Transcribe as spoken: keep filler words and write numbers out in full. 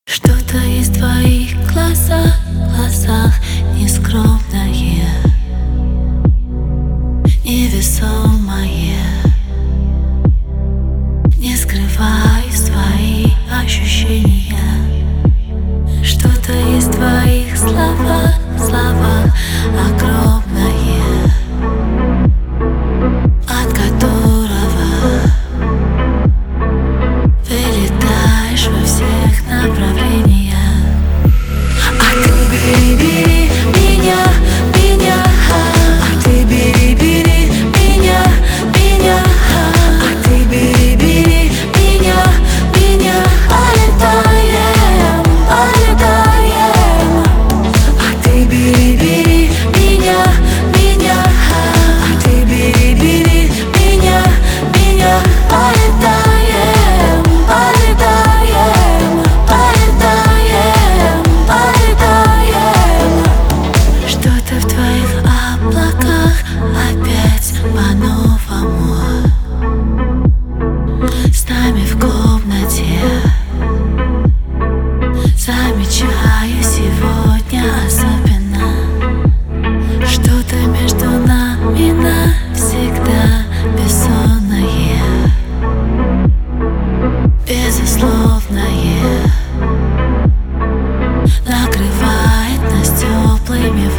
Что-то есть в твоих глазах, глазах нескромное, невесомое. Не скрывай свои ощущения. Что-то есть в твоих словах, словах огромное, от которого вылетаешь во всех направлениях. А ты бери, бери меня, меня, а ты бери, бери меня, меня, а ты бери, бери меня, меня. Полетаем, полетаем. А ты бери, бери меня, меня, а ты бери, бери меня, меня. Полетаем, полетаем, полетаем, полетаем. Что-то в твоих облаках опять по-новому. С нами в комнате замечаю сегодня особенно. Что-то между нами навсегда бессонное, безусловное, накрывает нас теплыми